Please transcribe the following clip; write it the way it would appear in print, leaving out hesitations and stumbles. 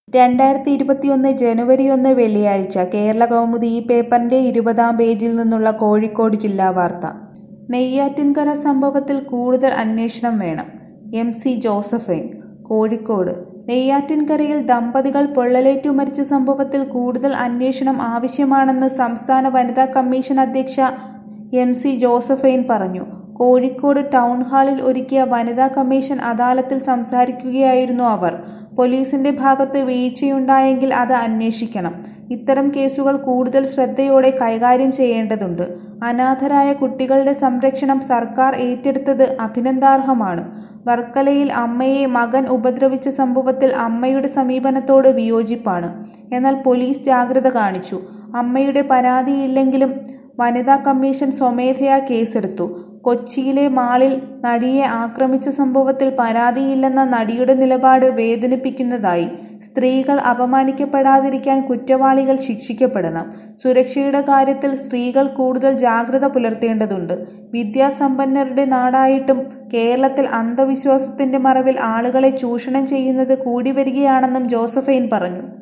2021 ജനുവരി 1 വെള്ളിയാഴ്ച കേരളകൗമുദി ഈ പേപ്പറിന്റെ 20-ാം പേജിൽ നിന്നുള്ള കോഴിക്കോട് ജില്ലാ വാർത്ത. നെയ്യാറ്റിൻകര സംഭവത്തിൽ കൂടുതൽ അന്വേഷണം വേണം. MC Josephine, Kozhikode. നെയ്യാറ്റിൻകരയിൽ ദമ്പതികൾ പൊള്ളലേറ്റു മരിച്ച സംഭവത്തിൽ കൂടുതൽ അന്വേഷണം ആവശ്യമാണെന്ന് സംസ്ഥാന വനിതാ കമ്മീഷൻ അധ്യക്ഷ MC ജോസഫൈൻ പറഞ്ഞു. കോഴിക്കോട് ടൗൺഹാളിൽ ഒരുക്കിയ വനിതാ കമ്മീഷൻ അദാലത്തിൽ സംസാരിക്കുകയായിരുന്നു അവർ. പോലീസിന്റെ ഭാഗത്ത് വീഴ്ചയുണ്ടായെങ്കിൽ അത് അന്വേഷിക്കണം. ഇത്തരം കേസുകൾ കൂടുതൽ ശ്രദ്ധയോടെ കൈകാര്യം ചെയ്യേണ്ടതുണ്ട്. അനാഥരായ കുട്ടികളുടെ സംരക്ഷണം സർക്കാർ ഏറ്റെടുത്തത് അഭിനന്ദനാർഹമാണ്. വർക്കലയിൽ അമ്മയെ മകൻ ഉപദ്രവിച്ച സംഭവത്തിൽ അമ്മയുടെ സമീപനത്തോട് വിയോജിപ്പാണ്. എന്നാൽ പോലീസ് ജാഗ്രത കാണിച്ചു. അമ്മയുടെ പരാതിയില്ലെങ്കിലും വനിതാ കമ്മീഷൻ സ്വമേധയാ കേസെടുത്തു. കൊച്ചിയിലെ മാളിൽ നടിയെ ആക്രമിച്ച സംഭവത്തിൽ പരാതിയില്ലെന്ന നടിയുടെ നിലപാട് വേദനിപ്പിക്കുന്നതായി. സ്ത്രീകൾ അപമാനിക്കപ്പെടാതിരിക്കാൻ കുറ്റവാളികൾ ശിക്ഷിക്കപ്പെടണം. സുരക്ഷയുടെ കാര്യത്തിൽ സ്ത്രീകൾ കൂടുതൽ ജാഗ്രത പുലർത്തേണ്ടതുണ്ട്. വിദ്യാസമ്പന്നരുടെ നാടായിട്ടും കേരളത്തിൽ അന്ധവിശ്വാസത്തിന്റെ മറവിൽ ആളുകളെ ചൂഷണം ചെയ്യുന്നത് കൂടിവരികയാണെന്നും ജോസഫൈൻ പറഞ്ഞു.